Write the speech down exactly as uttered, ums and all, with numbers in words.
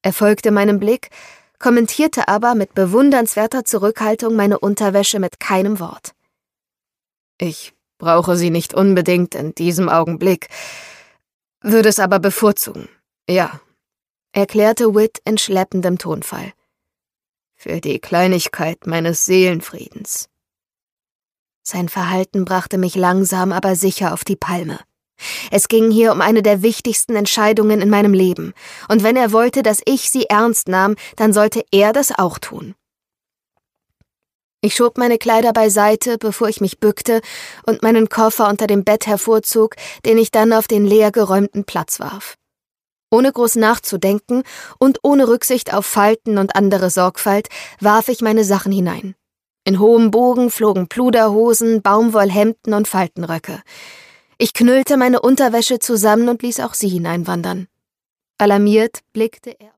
Er folgte meinem Blick, kommentierte aber mit bewundernswerter Zurückhaltung meine Unterwäsche mit keinem Wort. »Ich brauche sie nicht unbedingt in diesem Augenblick, würde es aber bevorzugen, ja«, erklärte Whit in schleppendem Tonfall. »Für die Kleinigkeit meines Seelenfriedens.« Sein Verhalten brachte mich langsam, aber sicher auf die Palme. Es ging hier um eine der wichtigsten Entscheidungen in meinem Leben, und wenn er wollte, dass ich sie ernst nahm, dann sollte er das auch tun. Ich schob meine Kleider beiseite, bevor ich mich bückte und meinen Koffer unter dem Bett hervorzog, den ich dann auf den leer geräumten Platz warf. Ohne groß nachzudenken und ohne Rücksicht auf Falten und andere Sorgfalt warf ich meine Sachen hinein. In hohem Bogen flogen Pluderhosen, Baumwollhemden und Faltenröcke. Ich knüllte meine Unterwäsche zusammen und ließ auch sie hineinwandern. Alarmiert blickte er